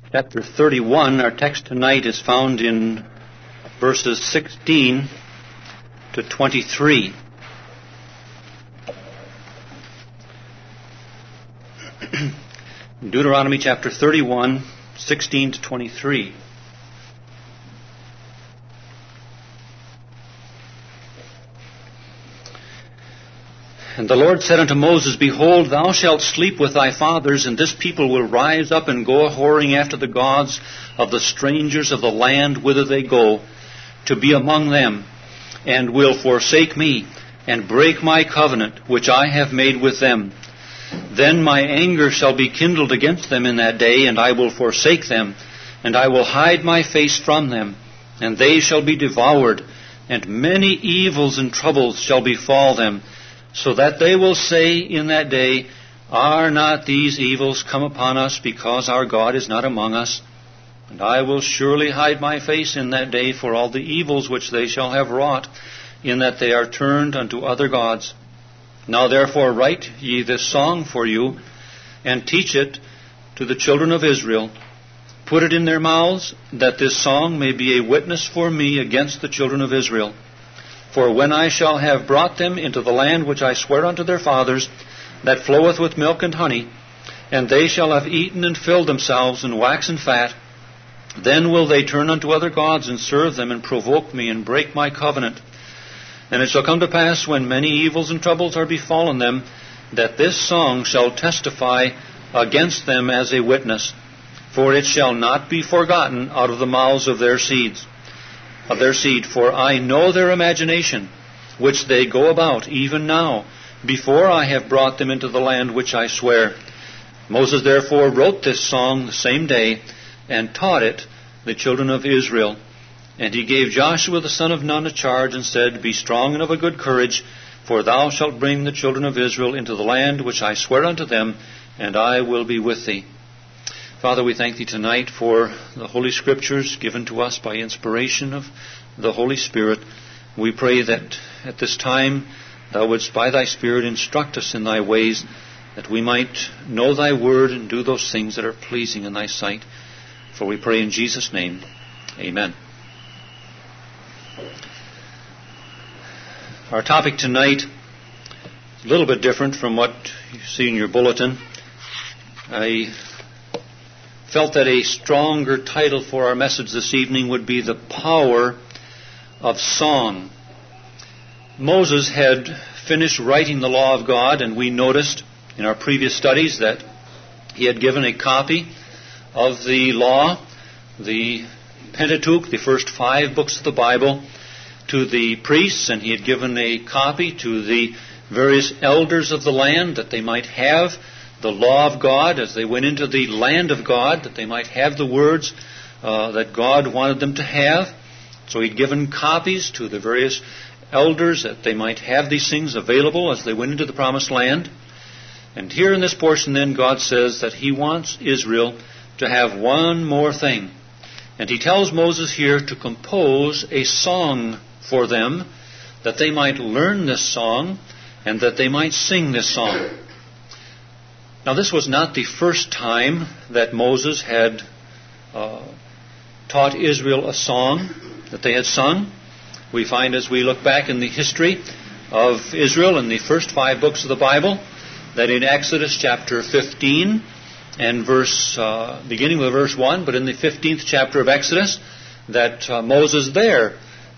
Chapter 31, our text tonight is found in verses 16 to 23. Deuteronomy chapter 31, 16 to 23. And the Lord said unto Moses, Behold, thou shalt sleep with thy fathers, and this people will rise up and go a-whoring after the gods of the strangers of the land whither they go, to be among them, and will forsake me, and break my covenant which I have made with them. Then my anger shall be kindled against them in that day, and I will forsake them, and I will hide my face from them, and they shall be devoured, and many evils and troubles shall befall them, so that they will say in that day, Are not these evils come upon us, because our God is not among us? And I will surely hide my face in that day for all the evils which they shall have wrought, in that they are turned unto other gods. Now therefore write ye this song for you, and teach it to the children of Israel. Put it in their mouths, that this song may be a witness for me against the children of Israel. For when I shall have brought them into the land which I swear unto their fathers, that floweth with milk and honey, and they shall have eaten and filled themselves, and waxen fat, then will they turn unto other gods, and serve them, and provoke me, and break my covenant. And it shall come to pass, when many evils and troubles are befallen them, that this song shall testify against them as a witness. For it shall not be forgotten out of the mouths of their seed. For I know their imagination, which they go about even now, before I have brought them into the land which I swear. Moses therefore wrote this song the same day, and taught it the children of Israel. And he gave Joshua the son of Nun a charge, and said, Be strong and of a good courage, for thou shalt bring the children of Israel into the land which I swear unto them, and I will be with thee. Father, we thank thee tonight for the Holy Scriptures given to us by inspiration of the Holy Spirit. We pray that at this time thou wouldst by thy Spirit instruct us in thy ways, that we might know thy word and do those things that are pleasing in thy sight. For we pray in Jesus' name. Amen. Our topic tonight is a little bit different from what you see in your bulletin. I felt that a stronger title for our message this evening would be The Power of Song. Moses had finished writing the law of God, and we noticed in our previous studies that he had given a copy of the law, the Pentateuch, the first 5 books of the Bible, to the priests, and he had given a copy to the various elders of the land, that they might have the law of God as they went into the land of God, that they might have the words that God wanted them to have. So he'd given copies to the various elders that they might have these things available as they went into the promised land. And here in this portion then, God says that he wants Israel to have one more thing. And he tells Moses here to compose a song for them, that they might learn this song and that they might sing this song. Now, this was not the first time that Moses had taught Israel a song that they had sung. We find as we look back in the history of Israel in the first 5 books of the Bible, that in Exodus chapter 15 and beginning with verse 1, but in the 15th chapter of Exodus, that Moses there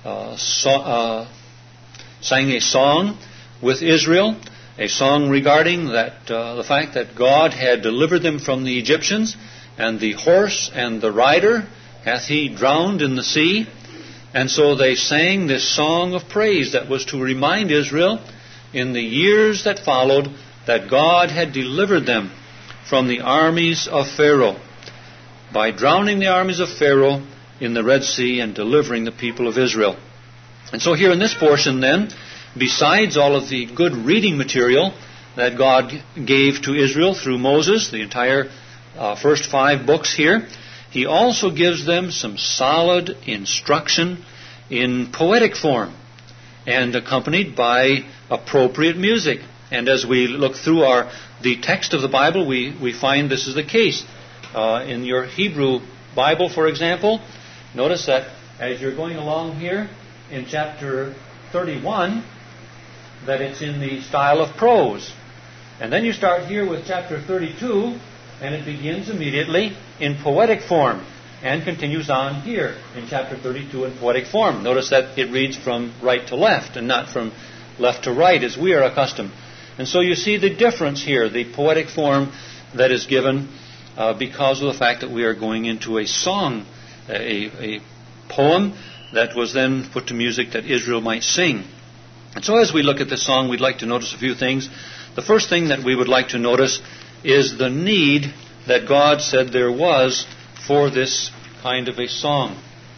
sang a song with Israel, a song regarding that the fact that God had delivered them from the Egyptians, and the horse and the rider hath he drowned in the sea. And so they sang this song of praise that was to remind Israel in the years that followed that God had delivered them from the armies of Pharaoh by drowning the armies of Pharaoh in the Red Sea and delivering the people of Israel. And so here in this portion then, besides all of the good reading material that God gave to Israel through Moses, the entire first 5 books here, he also gives them some solid instruction in poetic form and accompanied by appropriate music. And as we look through the text of the Bible, we find this is the case. In your Hebrew Bible, for example, notice that as you're going along here in chapter 31, that it's in the style of prose. And then you start here with chapter 32, and it begins immediately in poetic form and continues on here in chapter 32 in poetic form. Notice that it reads from right to left and not from left to right as we are accustomed. And so you see the difference here, the poetic form that is given because of the fact that we are going into a song, a poem that was then put to music that Israel might sing. And so as we look at this song, we'd like to notice a few things. The first thing that we would like to notice is the need that God said there was for this kind of a song.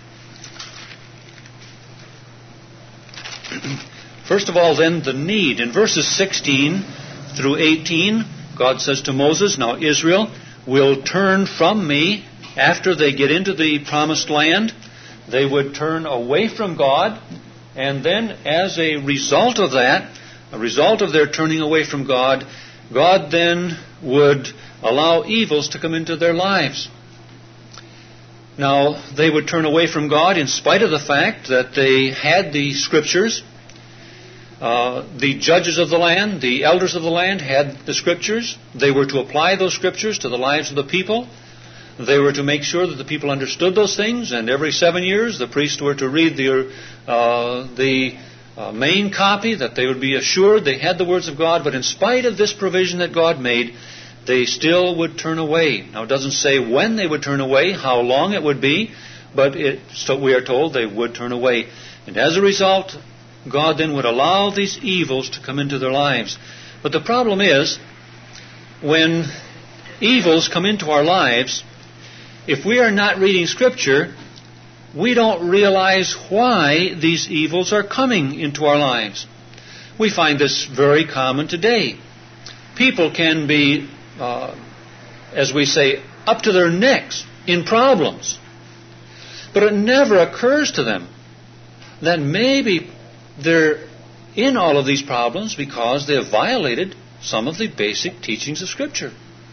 First of all, then, the need. In verses 16 through 18, God says to Moses, "Now Israel will turn from me." After they get into the promised land, they would turn away from God. And then as a result of that, a result of their turning away from God, God then would allow evils to come into their lives. Now, they would turn away from God in spite of the fact that they had the Scriptures. The judges of the land, the elders of the land had the Scriptures. They were to apply those Scriptures to the lives of the people. They were to make sure that the people understood those things, and every 7 years the priests were to read the main copy, that they would be assured they had the words of God. But in spite of this provision that God made, they still would turn away. Now, it doesn't say when they would turn away, how long it would be, but so we are told they would turn away. And as a result, God then would allow these evils to come into their lives. But the problem is, when evils come into our lives, if we are not reading Scripture, we don't realize why these evils are coming into our lives. We find this very common today. People can be, as we say, up to their necks in problems. But it never occurs to them that maybe they're in all of these problems because they have violated some of the basic teachings of Scripture.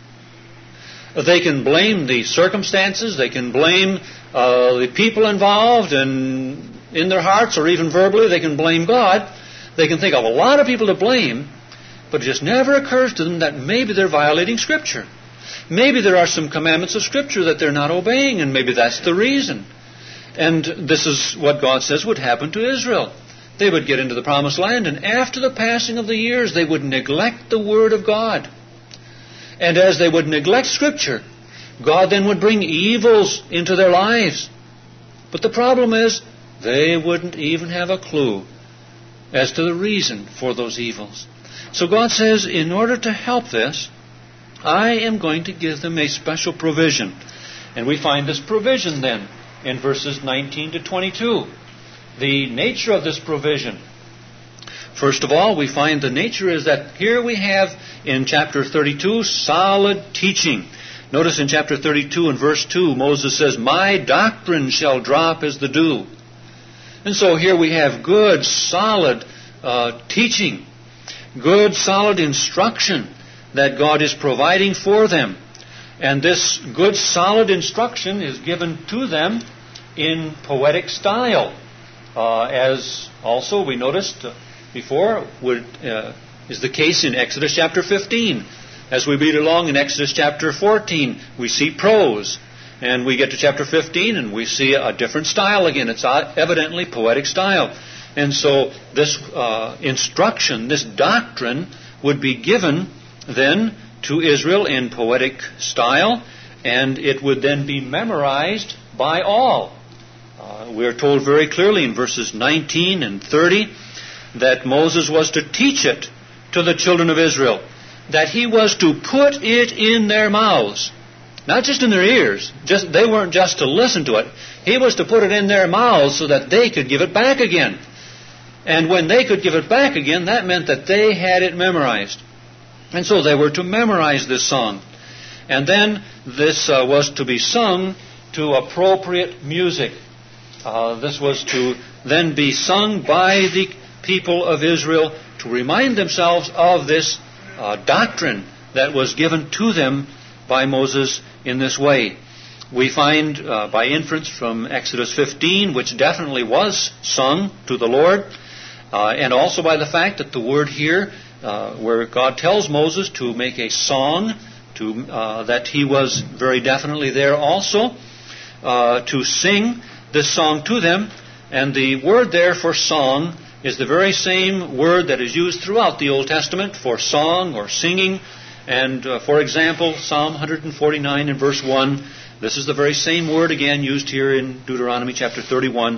They can blame the circumstances, they can blame the people involved, and in their hearts or even verbally they can blame God. They can think of a lot of people to blame, but it just never occurs to them that maybe they're violating Scripture. Maybe there are some commandments of Scripture that they're not obeying, and maybe that's the reason. And this is what God says would happen to Israel. They would get into the promised land, and after the passing of the years, they would neglect the Word of God. And as they would neglect Scripture, God then would bring evils into their lives. But the problem is, they wouldn't even have a clue as to the reason for those evils. So God says, in order to help this, I am going to give them a special provision. And we find this provision then in verses 19 to 22. The nature of this provision. First of all, we find the nature is that here we have in chapter 32 solid teaching. Notice in chapter 32 and verse 2, Moses says, "My doctrine shall drop as the dew." And so here we have good, solid teaching, good, solid instruction that God is providing for them. And this good, solid instruction is given to them in poetic style. As also we noticed before is the case in Exodus chapter 15. As we read along in Exodus chapter 14, we see prose. And we get to chapter 15 and we see a different style again. It's evidently poetic style. And so this instruction, this doctrine, would be given then to Israel in poetic style, and it would then be memorized by all. We are told very clearly in verses 19 and 30 that Moses was to teach it to the children of Israel, that he was to put it in their mouths. Not just in their ears. They weren't just to listen to it. He was to put it in their mouths so that they could give it back again. And when they could give it back again, that meant that they had it memorized. And so they were to memorize this song. And then this was to be sung to appropriate music. This was to then be sung by the people of Israel to remind themselves of this doctrine that was given to them by Moses in this way. We find by inference from Exodus 15, which definitely was sung to the Lord, and also by the fact that the word here, where God tells Moses to make a song, that he was very definitely there also to sing this song to them. And the word there for song is the very same word that is used throughout the Old Testament for song or singing. And for example, Psalm 149 in verse 1, this is the very same word again used here in Deuteronomy chapter 31.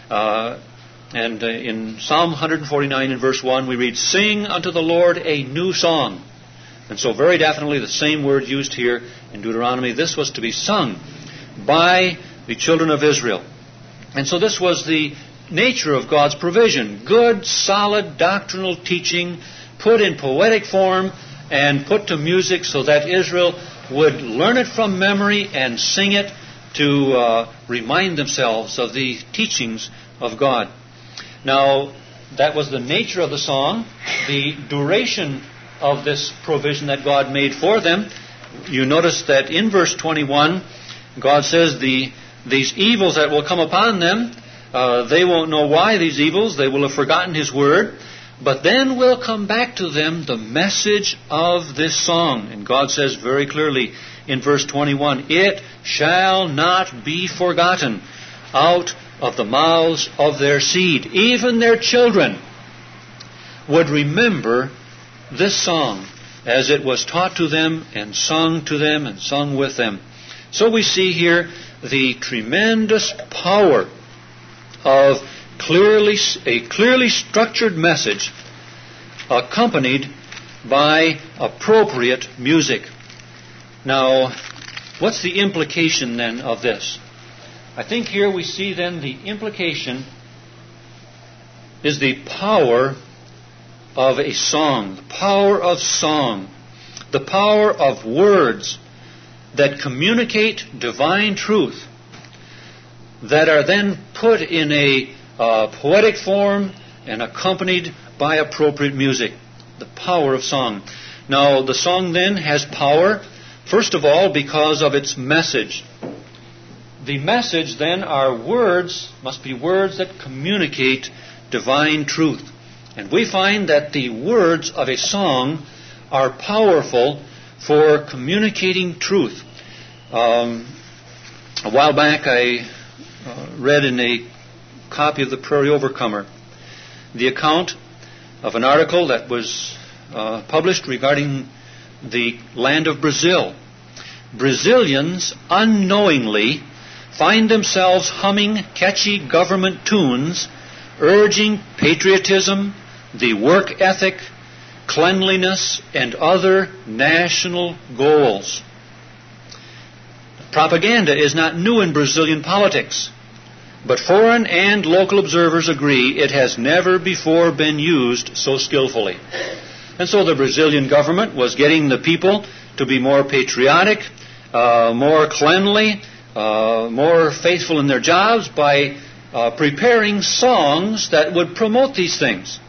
And in Psalm 149 in verse 1, we read, "Sing unto the Lord a new song." And so very definitely the same word used here in Deuteronomy. This was to be sung by the children of Israel. And so this was the nature of God's provision. Good, solid doctrinal teaching put in poetic form and put to music so that Israel would learn it from memory and sing it to remind themselves of the teachings of God. Now, that was the nature of the song. The duration of this provision that God made for them, you notice that in verse 21, God says these evils that will come upon them, they won't know why these evils, they will have forgotten His word, but then will come back to them the message of this song. And God says very clearly in verse 21, "It shall not be forgotten out of the mouths of their seed." Even their children would remember this song as it was taught to them and sung with them. So we see here the tremendous power of a clearly structured message accompanied by appropriate music. Now, what's the implication then of this? I think here we see then the implication is the power of a song, the power of song, the power of words that communicate divine truth, that are then put in a poetic form and accompanied by appropriate music. The power of song. Now, the song then has power, first of all, because of its message. The message then are words, must be words that communicate divine truth. And we find that the words of a song are powerful for communicating truth. A while back I read in a copy of the Prairie Overcomer the account of an article that was published regarding the land of Brazil. Brazilians unknowingly find themselves humming catchy government tunes urging patriotism, the work ethic, cleanliness, and other national goals. Propaganda is not new in Brazilian politics, but foreign and local observers agree it has never before been used so skillfully. And so the Brazilian government was getting the people to be more patriotic, more cleanly, more faithful in their jobs by preparing songs that would promote these things.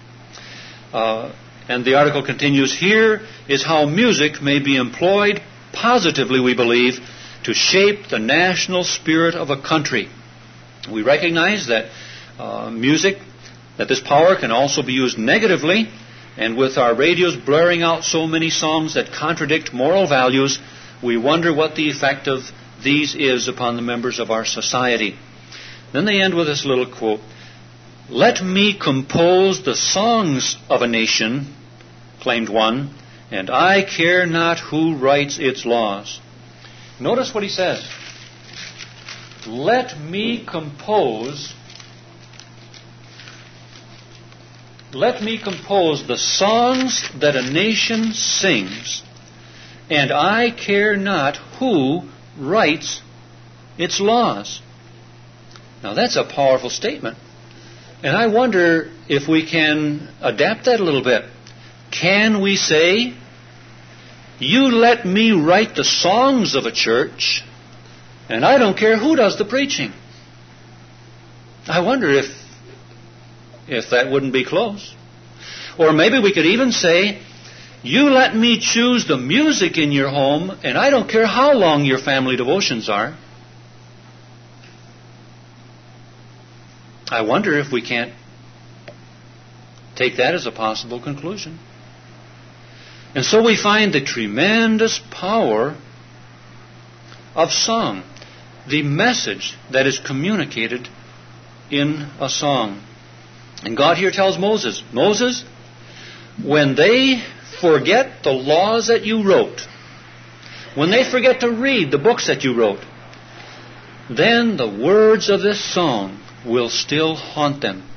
And the article continues, "Here is how music may be employed positively, we believe, to shape the national spirit of a country." We recognize that music, that this power can also be used negatively, and with our radios blaring out so many songs that contradict moral values, we wonder what the effect of these is upon the members of our society. Then they end with this little quote, "Let me compose the songs of a nation," claimed one, "and I care not who writes its laws." Notice what he says. Let me compose the songs that a nation sings, and I care not who writes its laws. Now that's a powerful statement. And I wonder if we can adapt that a little bit. Can we say, you let me write the songs of a church, and I don't care who does the preaching? I wonder if that wouldn't be close. Or maybe we could even say, You let me choose the music in your home, and I don't care how long your family devotions are. I wonder if we can't take that as a possible conclusion. And so we find the tremendous power of song, the message that is communicated in a song. And God here tells Moses, Moses, when they forget the laws that you wrote, when they forget to read the books that you wrote, then the words of this song will still haunt them.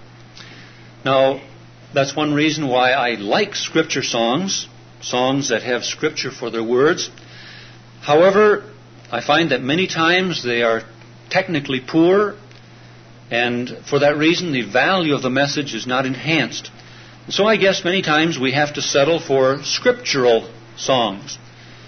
Now, that's one reason why I like Scripture songs, songs that have Scripture for their words. However, I find that many times they are technically poor, and for that reason the value of the message is not enhanced. So I guess many times we have to settle for scriptural songs.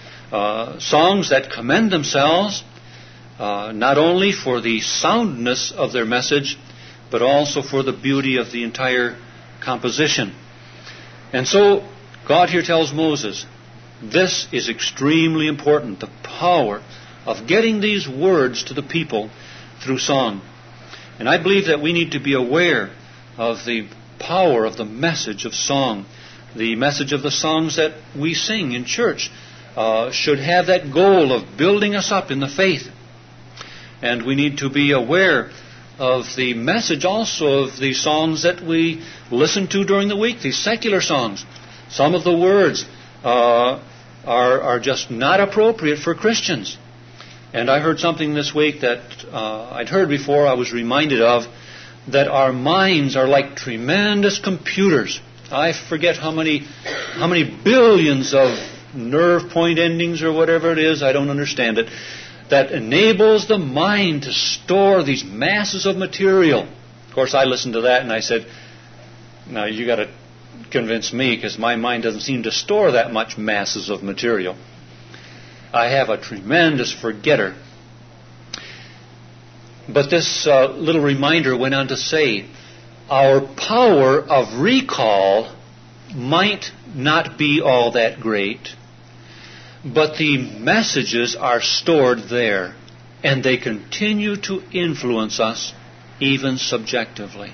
Songs that commend themselves not only for the soundness of their message, but also for the beauty of the entire composition. And so God here tells Moses, this is extremely important, the power of getting these words to the people through song. And I believe that we need to be aware of the power of the message of song. The message of the songs that we sing in church should have that goal of building us up in the faith. And we need to be aware of the message also of the songs that we listen to during the week, these secular songs. Some of the words are just not appropriate for Christians. And I heard something this week that I'd heard before, I was reminded of, that our minds are like tremendous computers. I forget how many billions of nerve point endings or whatever it is, I don't understand it, that enables the mind to store these masses of material. Of course, I listened to that and I said, now you got to convince me, because my mind doesn't seem to store that much masses of material. I have a tremendous forgetter. But this little reminder went on to say, our power of recall might not be all that great, but the messages are stored there, and they continue to influence us even subjectively.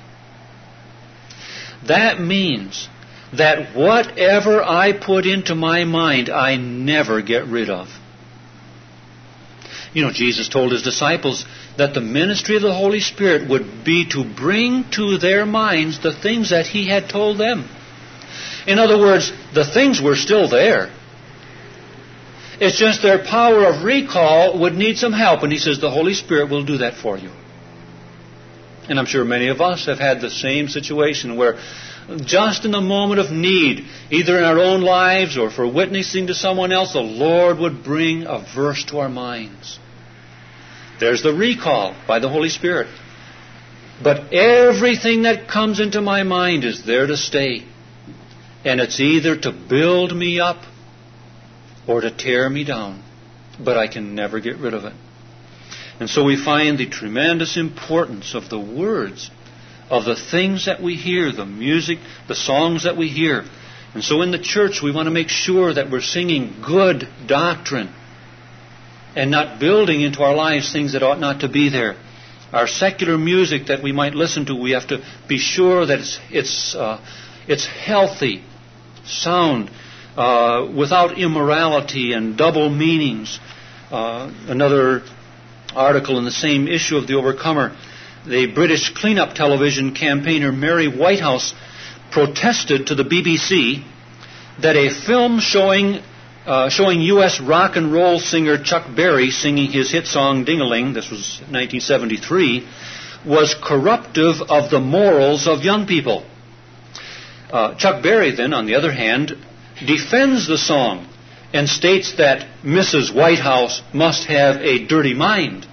That means that whatever I put into my mind, I never get rid of. You know, Jesus told His disciples that the ministry of the Holy Spirit would be to bring to their minds the things that He had told them. In other words, the things were still there. It's just their power of recall would need some help. And He says the Holy Spirit will do that for you. And I'm sure many of us have had the same situation where just in the moment of need, either in our own lives or for witnessing to someone else, the Lord would bring a verse to our minds. There's the recall by the Holy Spirit. But everything that comes into my mind is there to stay. And it's either to build me up or to tear me down. But I can never get rid of it. And so we find the tremendous importance of the words, of the things that we hear, the music, the songs that we hear. And so in the church we want to make sure that we're singing good doctrine and not building into our lives things that ought not to be there. Our secular music that we might listen to, we have to be sure that it's healthy, sound, without immorality and double meanings. Another article in the same issue of The Overcomer, the British clean-up television campaigner Mary Whitehouse protested to the BBC that a film showing U.S. rock and roll singer Chuck Berry singing his hit song Ding-a-Ling, this was 1973, was corruptive of the morals of young people. Chuck Berry then, on the other hand, defends the song and states that Mrs. Whitehouse must have a dirty mind.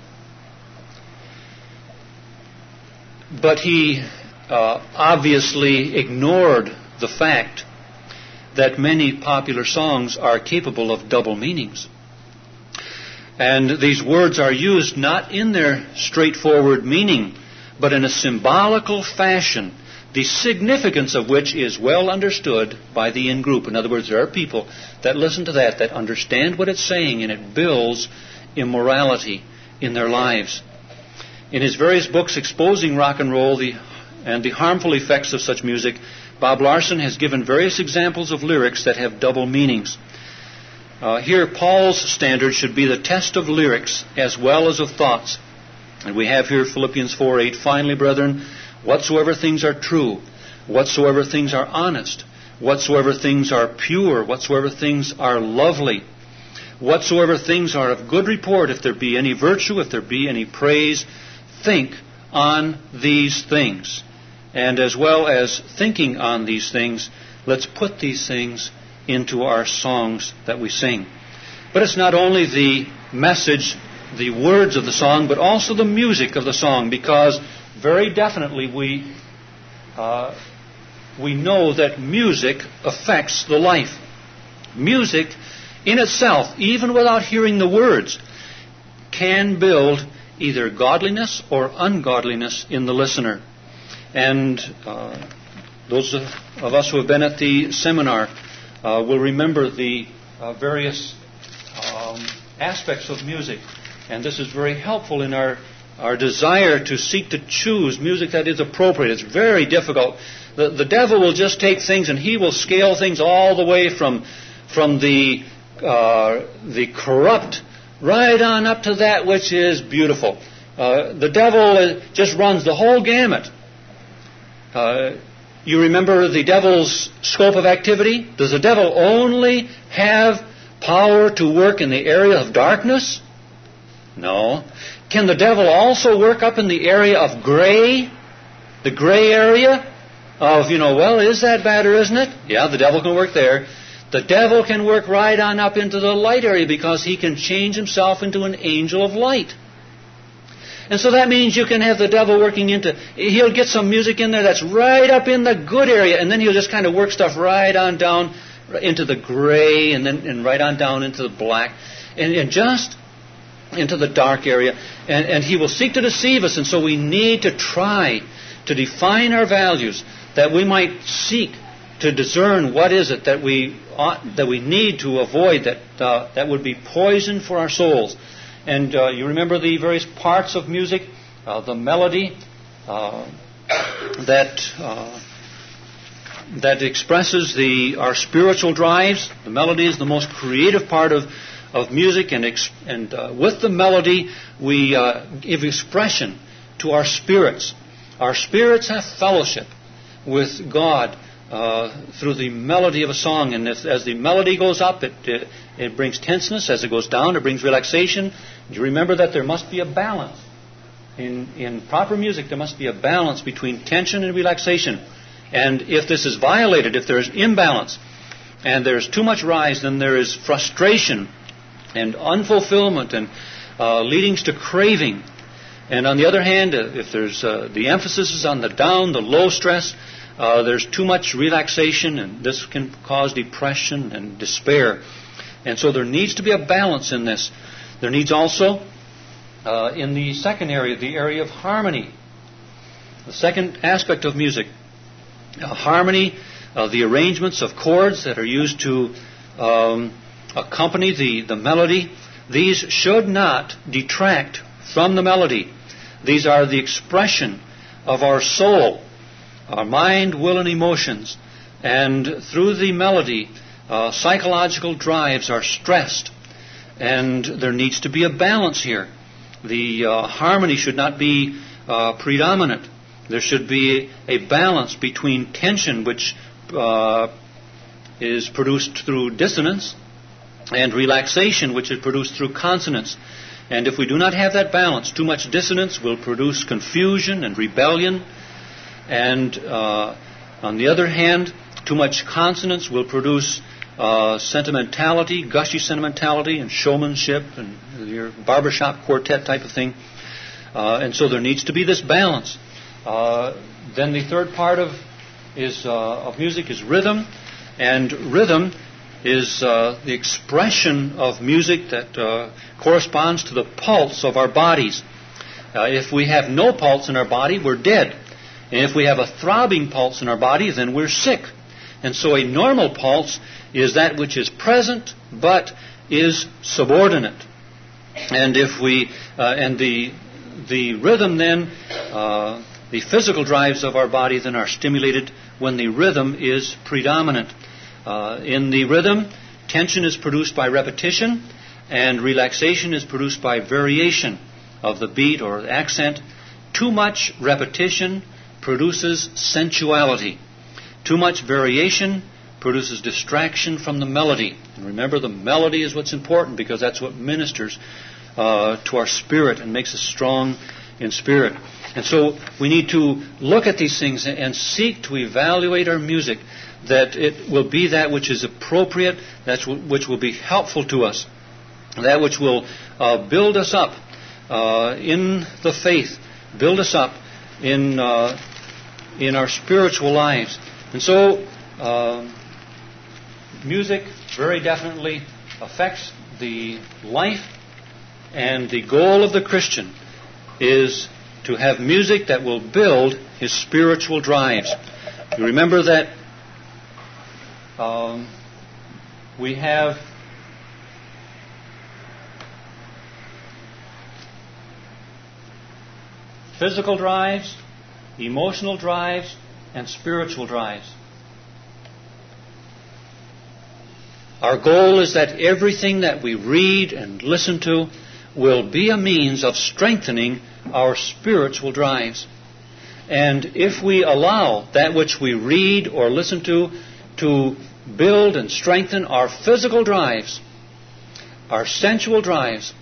But he obviously ignored the fact that many popular songs are capable of double meanings. And these words are used not in their straightforward meaning, but in a symbolical fashion the significance of which is well understood by the in-group. In other words, there are people that listen to that understand what it's saying, and it builds immorality in their lives. In his various books exposing rock and roll and the harmful effects of such music, Bob Larson has given various examples of lyrics that have double meanings. Here, Paul's standard should be the test of lyrics as well as of thoughts. And we have here Philippians 4:8, "Finally, brethren, whatsoever things are true, whatsoever things are honest, whatsoever things are pure, whatsoever things are lovely, whatsoever things are of good report, if there be any virtue, if there be any praise, think on these things." And as well as thinking on these things, let's put these things into our songs that we sing. But it's not only the message, the words of the song, but also the music of the song, because very definitely we know that music affects the life. Music in itself, even without hearing the words, can build either godliness or ungodliness in the listener. And those of us who have been at the seminar will remember the various aspects of music. And this is very helpful in our desire to seek to choose music that is appropriate. It's very difficult. The devil will just take things and he will scale things all the way from the corrupt right on up to that which is beautiful. The devil just runs the whole gamut. You remember the devil's scope of activity? Does the devil only have power to work in the area of darkness? No. Can the devil also work up in the area of gray? The gray area of, well, is that bad or isn't it? Yeah, the devil can work there. The devil can work right on up into the light area because he can change himself into an angel of light. And so that means you can have the devil working he'll get some music in there that's right up in the good area, and then he'll just kind of work stuff right on down into the gray, and right on down into the black, and just into the dark area. And he will seek to deceive us, and so we need to try to define our values, that we might seek to discern what is it that we need to avoid, that would be poison for our souls. And you remember the various parts of music, the melody that expresses our spiritual drives. The melody is the most creative part of music, and with the melody we give expression to our spirits. Our spirits have fellowship with God through the melody of a song, and as the melody goes up, it brings tenseness. As it goes down, it brings relaxation. You remember that there must be a balance. In proper music, there must be a balance between tension and relaxation. And if this is violated, if there is imbalance, and there's too much rise, then there is frustration and unfulfillment, and leading to craving. And on the other hand, if there's the emphasis is on the down, the low stress, there's too much relaxation, and this can cause depression and despair. And so there needs to be a balance in this. There needs also, in the second area, the area of harmony. The second aspect of music, harmony, the arrangements of chords that are used to accompany the melody. These should not detract from the melody. These are the expression of our soul, our mind, will, and emotions. And through the melody, psychological drives are stressed. And there needs to be a balance here. The harmony should not be predominant. There should be a balance between tension, which is produced through dissonance, and relaxation, which is produced through consonance. And if we do not have that balance, too much dissonance will produce confusion and rebellion. And on the other hand, too much consonance will produce sentimentality, gushy sentimentality, and showmanship, and your barbershop quartet type of thing. And so there needs to be this balance. Then the third part of music is rhythm, and rhythm is the expression of music that corresponds to the pulse of our bodies. If we have no pulse in our body, we're dead. And if we have a throbbing pulse in our body, then we're sick. And so a normal pulse is that which is present but is subordinate. And if we the rhythm then, the physical drives of our body then are stimulated when the rhythm is predominant. In the rhythm, tension is produced by repetition, and relaxation is produced by variation of the beat or accent. Too much repetition produces sensuality. Too much variation produces distraction from the melody. And remember, the melody is what's important, because that's what ministers to our spirit and makes us strong in spirit. And so we need to look at these things and seek to evaluate our music, that it will be that which is appropriate, that which will be helpful to us, that which will build us up in the faith, build us up in our spiritual lives. And so music very definitely affects the life, and the goal of the Christian is to have music that will build his spiritual drives. You remember that we have physical drives, emotional drives, and spiritual drives. Our goal is that everything that we read and listen to will be a means of strengthening our spiritual drives. And if we allow that which we read or listen to build and strengthen our physical drives, our sensual drives,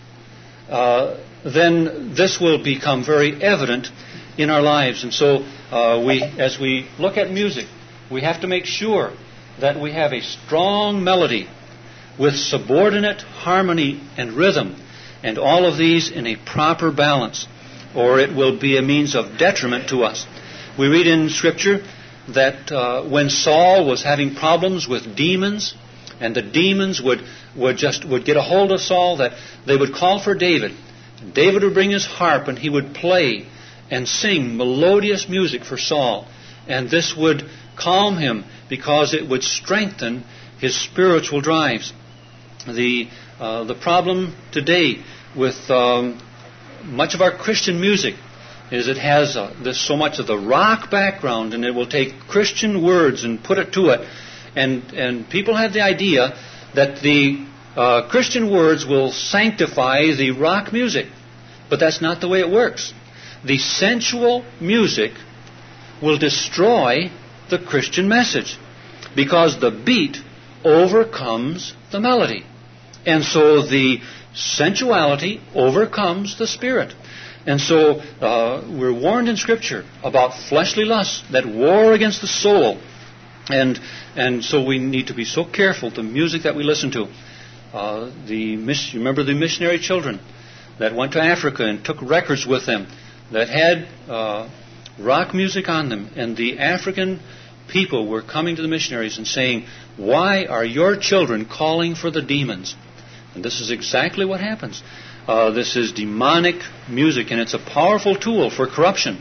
then this will become very evident in our lives. And so as we look at music, we have to make sure that we have a strong melody with subordinate harmony and rhythm, and all of these in a proper balance, or it will be a means of detriment to us. We read in Scripture that when Saul was having problems with demons, and the demons would get a hold of Saul, that they would call for David. David would bring his harp, and he would play and sing melodious music for Saul. And this would calm him, because it would strengthen his spiritual drives. The problem today with much of our Christian music is it has so much of the rock background, and it will take Christian words and put it to it. And people have the idea that the Christian words will sanctify the rock music. But that's not the way it works. The sensual music will destroy the Christian message, because the beat overcomes the melody. And so the sensuality overcomes the spirit. And so we're warned in Scripture about fleshly lusts that war against the soul. And so we need to be so careful the music that we listen to. You remember the missionary children that went to Africa and took records with them that had rock music on them. And the African people were coming to the missionaries and saying, "Why are your children calling for the demons?" And this is exactly what happens. This is demonic music, and it's a powerful tool for corruption.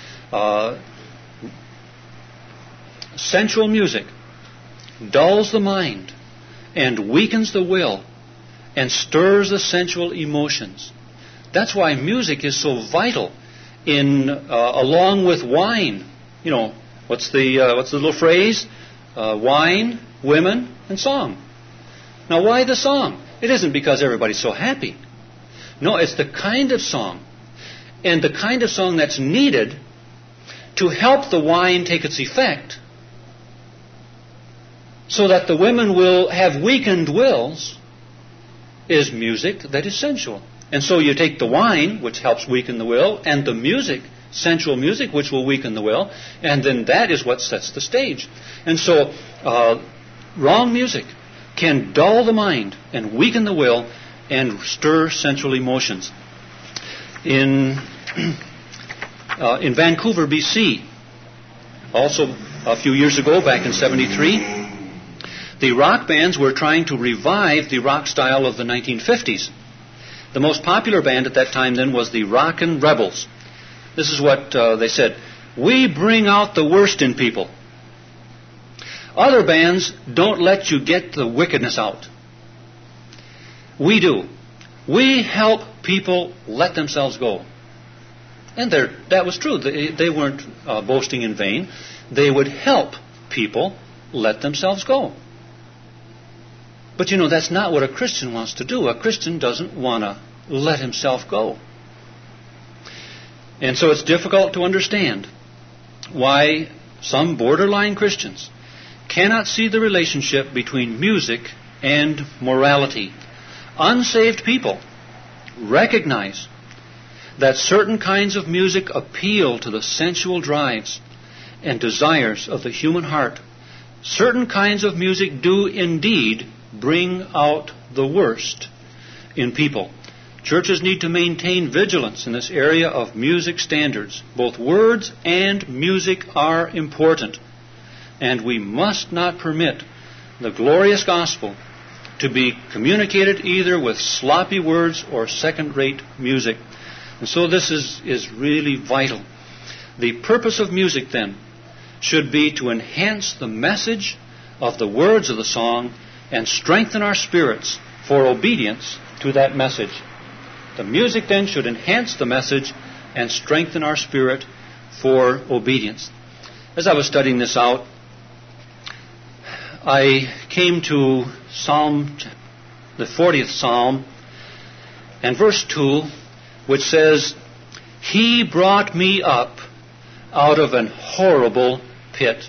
Sensual music dulls the mind and weakens the will and stirs the sensual emotions. That's why music is so vital along with wine. You know, what's the little phrase? Wine, women, and song. Now, why the song? It isn't because everybody's so happy. No, it's the kind of song, and the kind of song that's needed to help the wine take its effect, so that the women will have weakened wills, is music that is sensual. And so you take the wine, which helps weaken the will, and the music, sensual music, which will weaken the will, and then that is what sets the stage. And so wrong music can dull the mind and weaken the will and stir sensual emotions. In Vancouver, BC, also a few years ago, back in 73, the rock bands were trying to revive the rock style of the 1950s. The most popular band at that time then was the Rockin' Rebels. This is what they said. We bring out the worst in people. Other bands don't let you get the wickedness out. We do. We help people let themselves go. And that was true. They weren't boasting in vain. They would help people let themselves go. But that's not what a Christian wants to do. A Christian doesn't want to let himself go. And so it's difficult to understand why some borderline Christians cannot see the relationship between music and morality. Unsaved people recognize that certain kinds of music appeal to the sensual drives and desires of the human heart. Certain kinds of music do indeed bring out the worst in people. Churches need to maintain vigilance in this area of music standards. Both words and music are important. And we must not permit the glorious gospel to be communicated either with sloppy words or second-rate music. And so this is really vital. The purpose of music, then, should be to enhance the message of the words of the song and strengthen our spirits for obedience to that message. The music, then, should enhance the message and strengthen our spirit for obedience. As I was studying this out, I came to the 40th Psalm, and verse 2, which says, "He brought me up out of an horrible pit."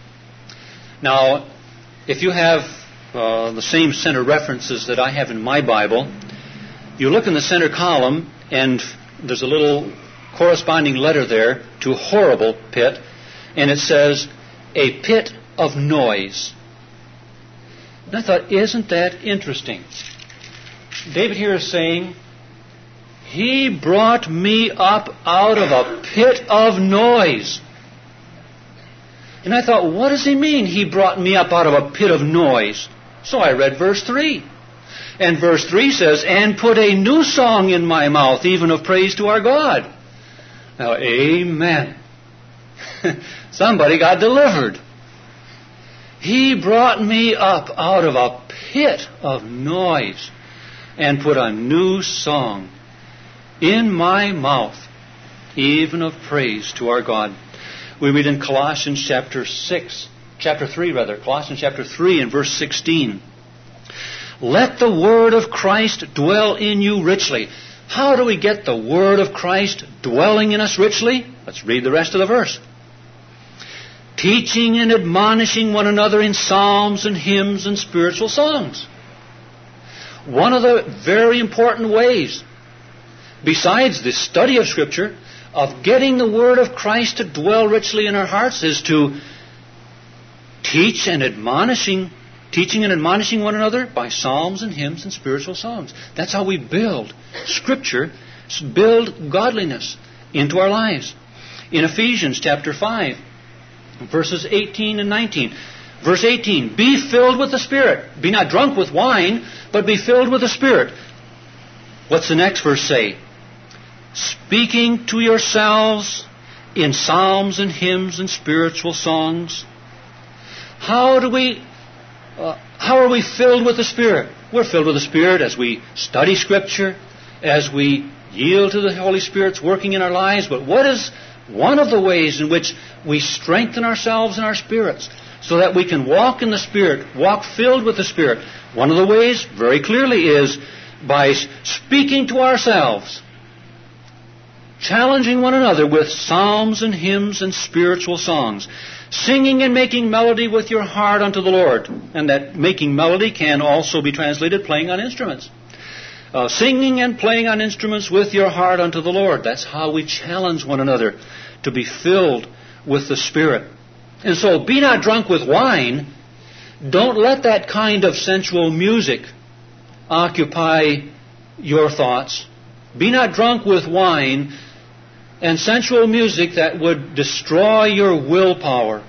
Now, if you have the same center references that I have in my Bible, you look in the center column, and there's a little corresponding letter there to horrible pit, and it says, "A pit of noise." And I thought, isn't that interesting? David here is saying, He brought me up out of a pit of noise. And I thought, what does he mean, He brought me up out of a pit of noise? So I read verse 3. And verse 3 says, "And put a new song in my mouth, even of praise to our God." Now, amen. Somebody got delivered. He brought me up out of a pit of noise and put a new song in my mouth, even of praise to our God. We read in Colossians chapter 3, Colossians chapter 3 and verse 16. "Let the word of Christ dwell in you richly." How do we get the word of Christ dwelling in us richly? Let's read the rest of the verse. "Teaching and admonishing one another in psalms and hymns and spiritual songs." One of the very important ways, besides the study of Scripture, of getting the word of Christ to dwell richly in our hearts is to teaching and admonishing one another by psalms and hymns and spiritual songs. That's how we build Scripture, build godliness into our lives. In Ephesians chapter 5, verses 18 and 19. Verse 18, "Be filled with the Spirit. Be not drunk with wine, but be filled with the Spirit." What's the next verse say? "Speaking to yourselves in psalms and hymns and spiritual songs." How are we filled with the Spirit? We're filled with the Spirit as we study Scripture, as we yield to the Holy Spirit's working in our lives. But what is one of the ways in which we strengthen ourselves and our spirits so that we can walk in the Spirit, walk filled with the Spirit? One of the ways, very clearly, is by speaking to ourselves, challenging one another with psalms and hymns and spiritual songs, singing and making melody with your heart unto the Lord. And that making melody can also be translated playing on instruments. Singing and playing on instruments with your heart unto the Lord. That's how we challenge one another to be filled with the Spirit. And so, be not drunk with wine. Don't let that kind of sensual music occupy your thoughts. Be not drunk with wine and sensual music that would destroy your willpower.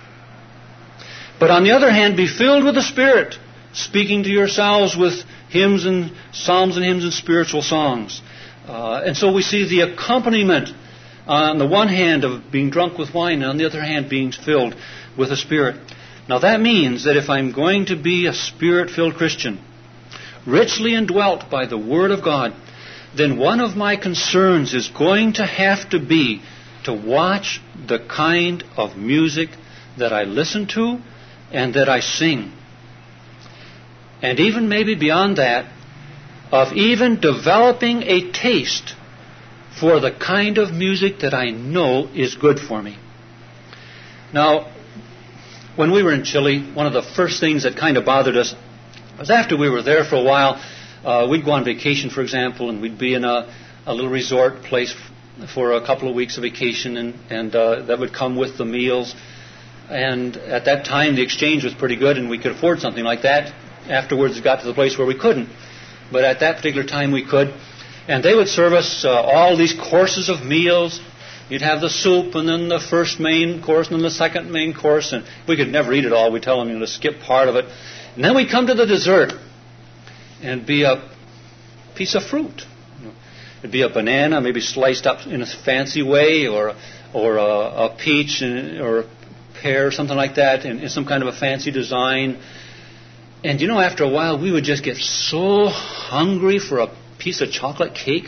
But on the other hand, be filled with the Spirit, speaking to yourselves with hymns and psalms and hymns and spiritual songs. And so we see the accompaniment On the one hand of being drunk with wine, and on the other hand being filled with the Spirit. Now that means that if I'm going to be a Spirit-filled Christian, richly indwelt by the Word of God, then one of my concerns is going to have to be to watch the kind of music that I listen to and that I sing. And even maybe beyond that, of even developing a taste for the kind of music that I know is good for me. Now, when we were in Chile, one of the first things that kind of bothered us was after we were there for a while, we'd go on vacation, for example, and we'd be in a little resort place for a couple of weeks of vacation, and that would come with the meals. And at that time, the exchange was pretty good, and we could afford something like that. Afterwards, it got to the place where we couldn't. But at that particular time, we could. And they would serve us all these courses of meals. You'd have the soup, and then the first main course, and then the second main course. And we could never eat it all. We'd tell them to skip part of it. And then we'd come to the dessert. And it'd be a piece of fruit. It'd be a banana, maybe sliced up in a fancy way, or a peach, or a pear, something like that, in some kind of a fancy design. And after a while, we would just get so hungry for a piece of chocolate cake.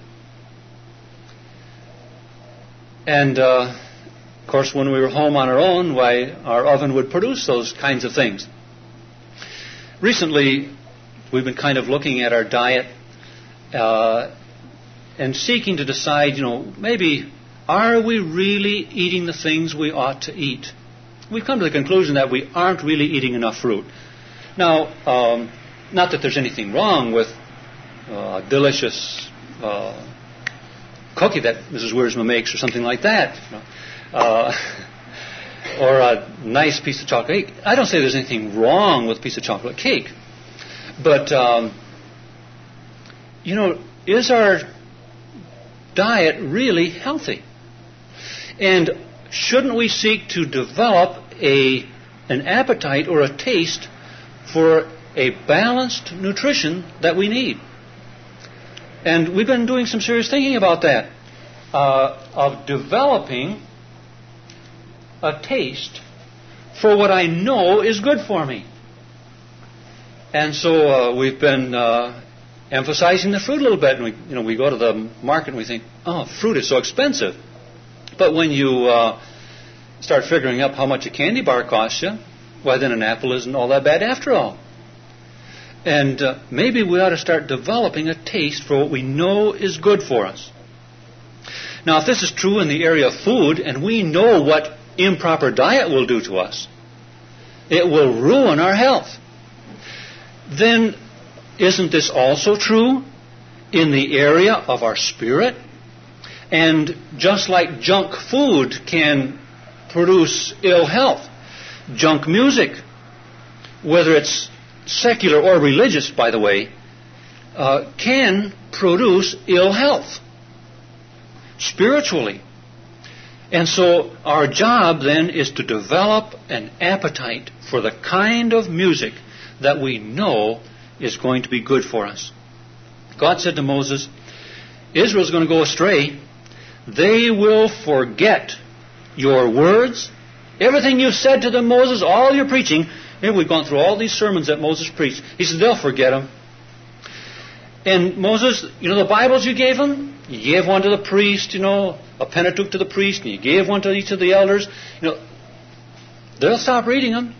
And, of course, when we were home on our own, our oven would produce those kinds of things. Recently, we've been kind of looking at our diet and seeking to decide, maybe, are we really eating the things we ought to eat? We've come to the conclusion that we aren't really eating enough fruit. Now, not that there's anything wrong with a delicious cookie that Mrs. Wiersma makes or something like that, or a nice piece of chocolate cake. I don't say there's anything wrong with a piece of chocolate cake. But, is our diet really healthy? And shouldn't we seek to develop an appetite or a taste for a balanced nutrition that we need? And we've been doing some serious thinking about that, of developing a taste for what I know is good for me. And so we've been emphasizing the fruit a little bit. And we go to the market and we think, oh, fruit is so expensive. But when you start figuring up how much a candy bar costs you, why then an apple isn't all that bad after all. And maybe we ought to start developing a taste for what we know is good for us. Now, if this is true in the area of food, and we know what improper diet will do to us, it will ruin our health, then isn't this also true in the area of our spirit? And just like junk food can produce ill health, junk music, whether it's secular or religious, by the way, can produce ill health spiritually. And so our job then is to develop an appetite for the kind of music that we know is going to be good for us. God said to Moses, Israel's going to go astray. They will forget your words. Everything you've said to them, Moses, all your preaching. Maybe we've gone through all these sermons that Moses preached. He says, they'll forget them. And Moses, the Bibles you gave them, you gave one to the priest, a Pentateuch to the priest, and you gave one to each of the elders. They'll stop reading them.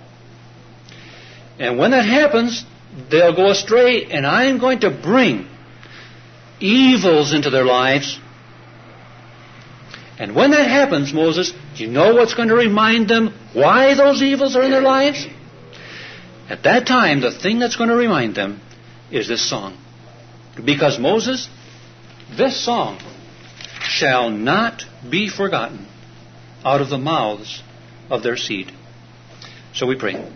And when that happens, they'll go astray, and I'm going to bring evils into their lives. And when that happens, Moses, do you know what's going to remind them why those evils are in their lives? At that time, the thing that's going to remind them is this song. Because Moses, this song shall not be forgotten out of the mouths of their seed. So we pray.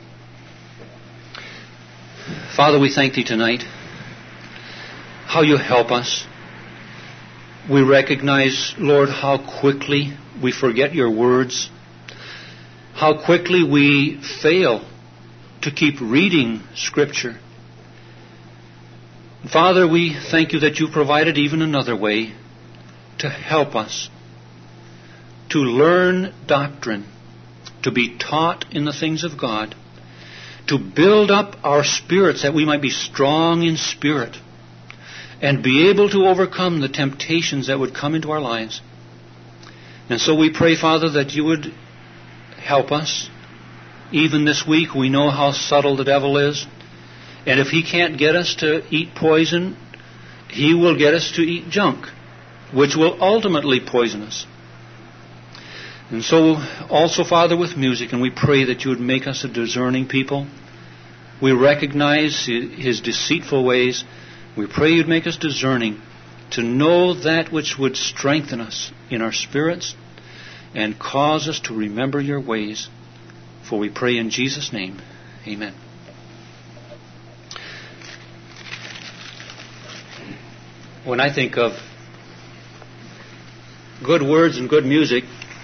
Father, we thank Thee tonight how You help us. We recognize, Lord, how quickly we forget Your words, how quickly we fail to keep reading Scripture. Father, we thank You that You provided even another way, to help us to learn doctrine, to be taught in the things of God, to build up our spirits that we might be strong in spirit and be able to overcome the temptations that would come into our lives. And so we pray, Father, that you would help us. Even this week, we know how subtle the devil is. And if he can't get us to eat poison, he will get us to eat junk, which will ultimately poison us. And so also, Father, with music, and we pray that you would make us a discerning people. We recognize his deceitful ways. We pray you'd make us discerning to know that which would strengthen us in our spirits and cause us to remember your ways. For we pray in Jesus' name. Amen. When I think of good words and good music,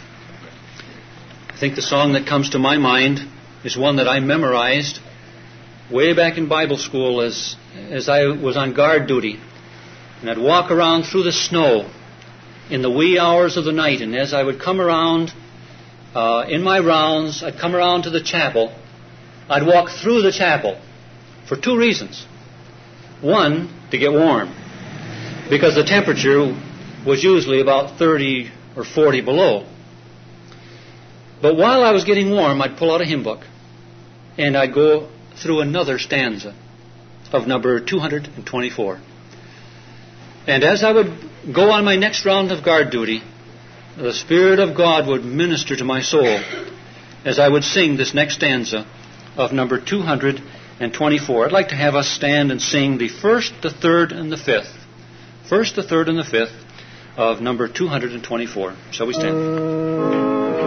I think the song that comes to my mind is one that I memorized way back in Bible school as I was on guard duty. And I'd walk around through the snow in the wee hours of the night. And as I would come around in my rounds, I'd come around to the chapel. I'd walk through the chapel for two reasons. One, to get warm, because the temperature was usually about 30 or 40 below. But while I was getting warm, I'd pull out a hymn book and I'd go through another stanza of number 224. And as I would go on my next round of guard duty, the Spirit of God would minister to my soul as I would sing this next stanza of number 224. I'd like to have us stand and sing the first, the third, and the fifth. First, the third, and the fifth of number 224. Shall we stand?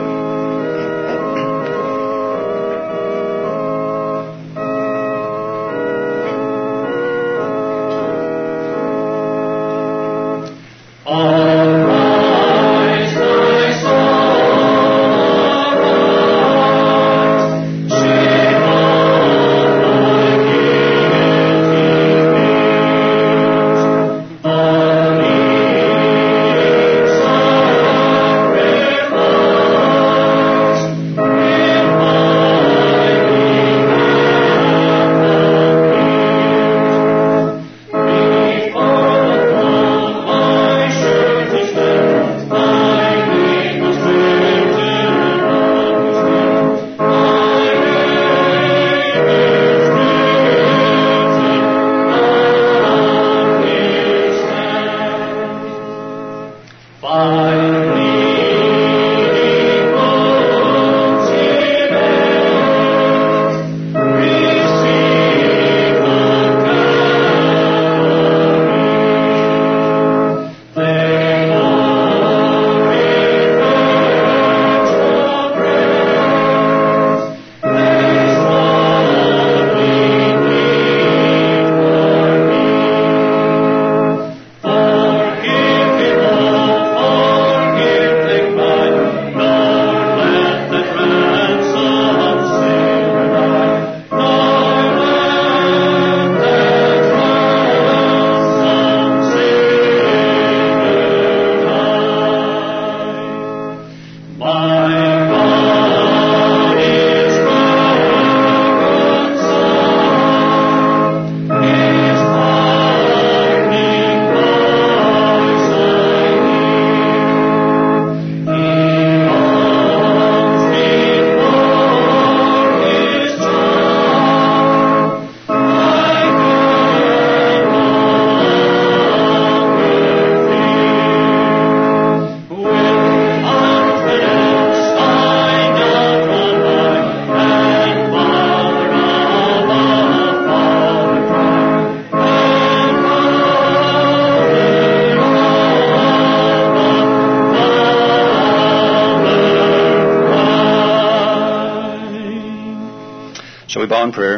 Shall we bow in prayer?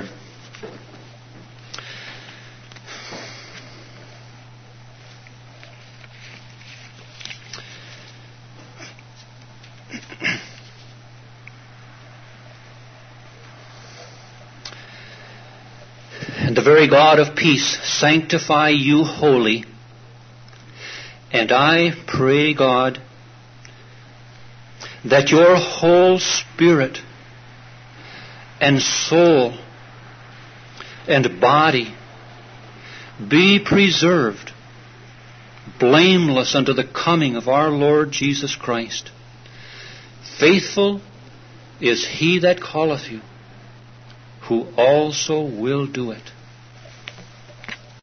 And the very God of peace sanctify you wholly, And I pray, God, that your whole spirit and soul and body be preserved, blameless unto the coming of our Lord Jesus Christ. Faithful is he that calleth you, who also will do it.